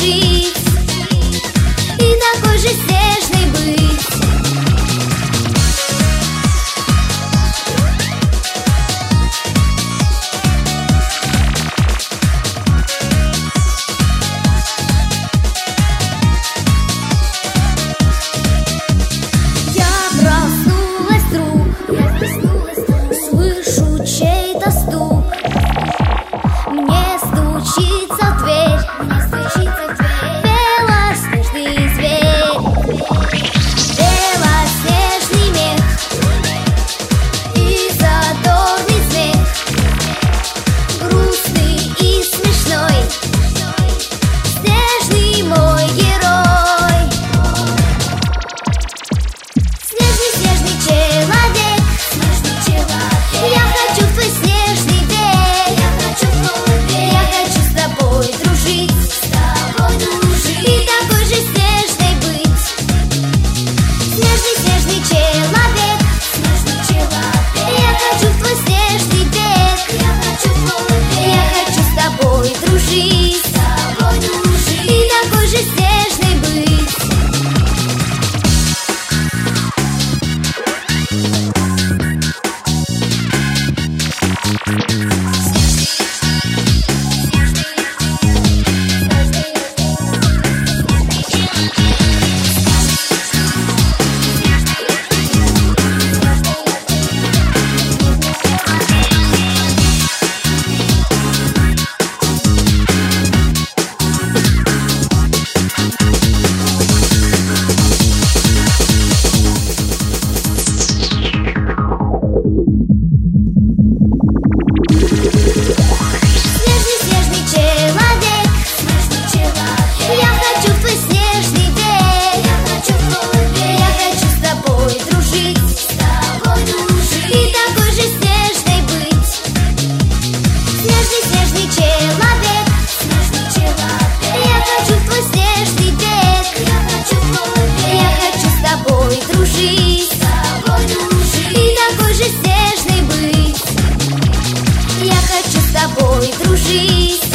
дружить и такой же снежный быть. Слышу чей-то стук, мне стучится в дверь белоснежный зверь, белоснежный мех и задорный смех, грустный и смешной, снежный мой герой. Снежный, снежный человек, я хочу в твой снежный век, я хочу с тобой дружить, и такой же снежной быть. Снежный, снежный человек, я хочу в твой снежный век, я хочу с тобой дружить, и такой же снежной быть. Дружить, и такой же снежный быть. Я хочу с тобой дружить.